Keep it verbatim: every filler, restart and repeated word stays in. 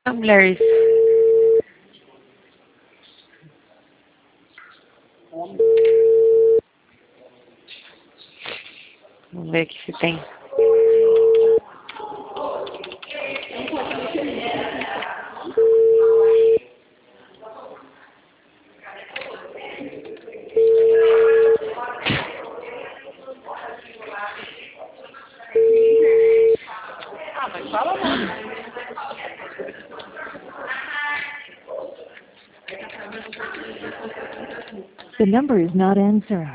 tumblers. Vamos ver aqui se tem. Ah, mas fala não. The number is not answering.